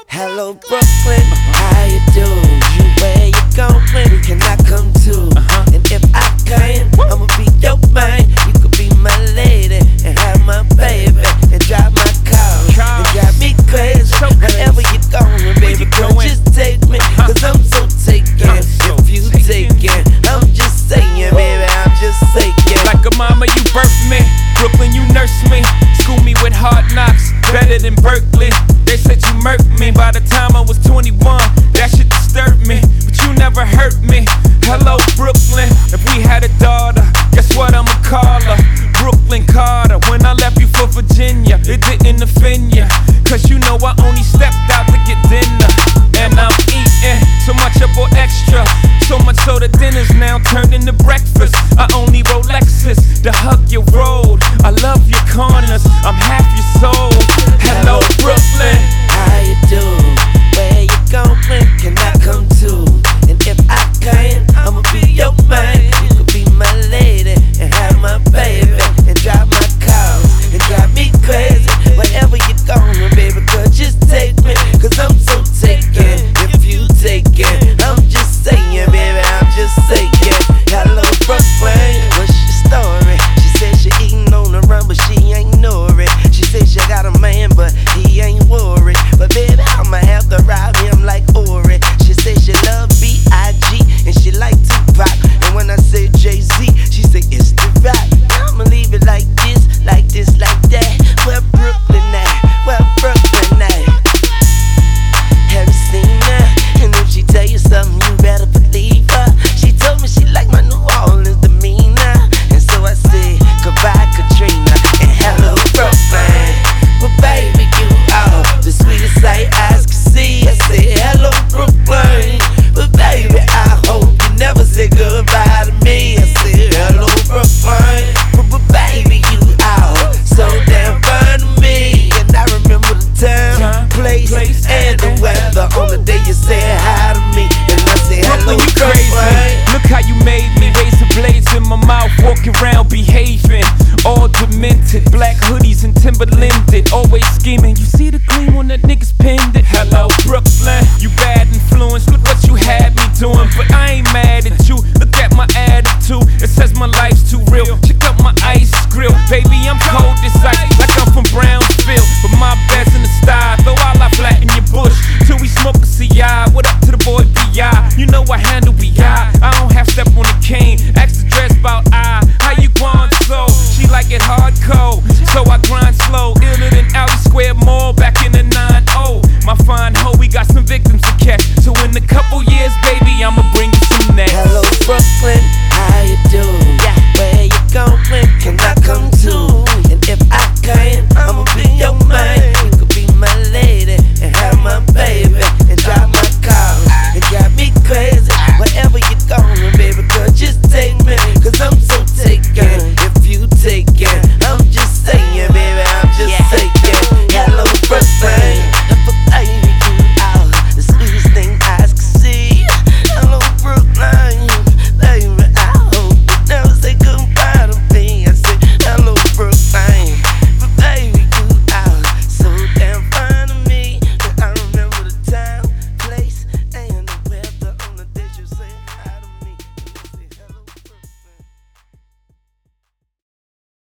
Hello Brooklyn, how you doing? Where you going? Can I come too? And if I can, I'ma be your man. You could be my lady and have my baby and drive my car and drive me crazy. Wherever you going, baby girl, just take me, cause I'm so taken. If you taken, I'm just saying, baby, I'm just saying. Like a mama, you birthed me. Brooklyn, you nursed me. School me with hard knocks, better than Berkeley. They said you murked me by the time I was 21. That shit disturbed me, but you never hurt me. Hello, Brooklyn. If we had a daughter, guess what I'ma call her? Brooklyn Carter. When I left you for Virginia, it didn't offend ya, cause you know I only stepped out to get dinner. And I'm eating so much up or extra, so much so the dinner's now turned into breakfast. I only Rolexes to hug your road. I love your corners, I'm half your soul. Hello, Brooklyn. How you doing? Where you going? Can I come too? And if I can, I'ma be your man. You could be my lady and have my baby and drive my car and drive me crazy. Wherever you going, baby girl, just take me, cause I'm so taken. If you taken, I'm just saying, baby, I'm just saying. Hello Brooklyn, what's your story? She said she eating on the run, but she ain't know it. She said she got a man, but he ain't worried. But baby, I'ma have to rob him like Ori. She said she love B.I.G. and she like Tupac. And when I said Jay-Z, she said it's the rap. I'ma leave it like this, like this, like that. Where Brooklyn at? Where Brooklyn at? Have you seen her? And if she tell you something, you better believe her. She told me she like my New Orleans demeanor. And so I said, goodbye Katrina and hello Brooklyn. But baby, you are the sweetest sight eyes can see. I said, hello Brooklyn. But baby, I hope you never say goodbye to me. I said, hello Brooklyn. But baby, you are so damn fine to me. And I remember the time, place, and the weather on the day you said hi to me. And I said, hello Brooklyn, you crazy. Brooklyn. Look how you made me. Razor blades in my mouth, walking around behaving all demented. Black hoodies and Timberlanded, always scheming. You